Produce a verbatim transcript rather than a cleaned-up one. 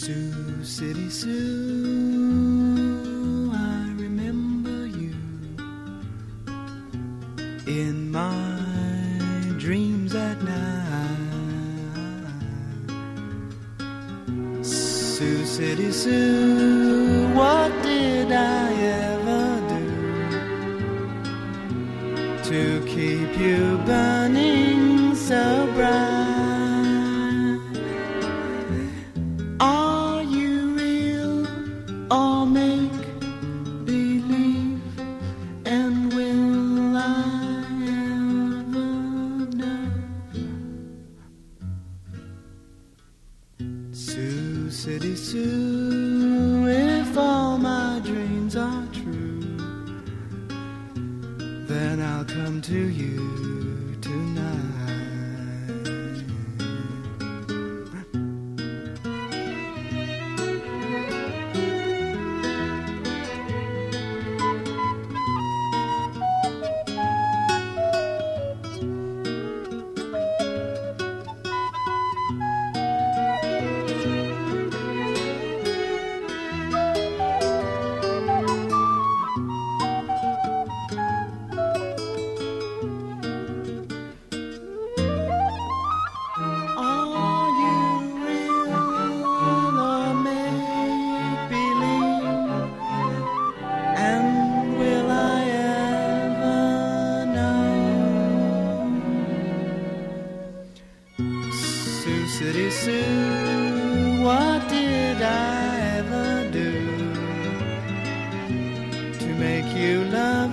Sioux City Sue, I remember you in my dreams at night. Sioux City Sue, what did I ever do to keep you burning so bright? Are you real or make believe? And will I ever know? Sioux City Sue, if all my dreams are true, then I'll come to you tonight. City Sue, what did I ever do to make you love